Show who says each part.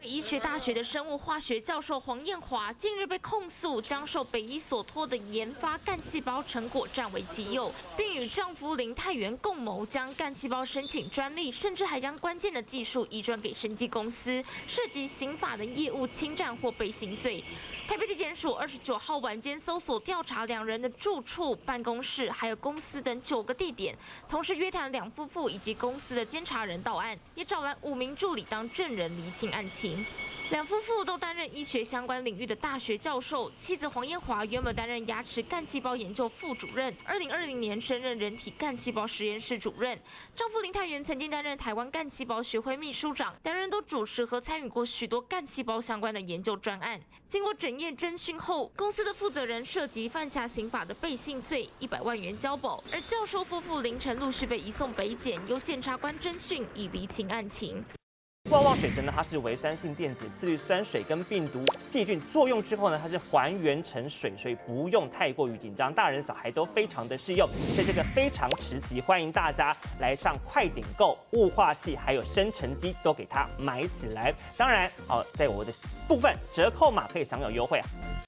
Speaker 1: 医学大学的生物化学教授黄彦华近日被控诉将受北医所托的研发干细胞成果占为己有，并与丈夫林泰源共谋将干细胞申请专利，甚至还将关键的技术移转给生技公司，涉及刑法的业务侵占或背信罪。台北地检署29号晚间搜索调查两人的住处、办公室，还有公司等9个地点，同时约谈两夫妇以及公司的监察人到案，也找来5名助理当证人厘清案情。两夫妇都担任医学相关领域的大学教授，妻子黄彦华原本担任牙齿干细胞研究副主任，2020年升任人体干细胞实验室主任。丈夫林泰源曾经担任台湾干细胞学会秘书长，两人都主持和参与过许多干细胞相关的研究专案。经过整夜侦讯后，公司的负责人涉及犯下刑法的背信罪，100万元交保，而教授夫妇凌晨陆续被移送北检，由检察官侦讯以厘清案情。
Speaker 2: 旺旺水神呢，它是微酸性电解，次氯酸水跟病毒、细菌作用之后呢，它是还原成水，所以不用太过于紧张，大人小孩都非常的适用。所以这个非常时期，欢迎大家来上快点购，雾化器还有生成机都给它买起来。当然，在我的部分折扣码可以享有优惠啊。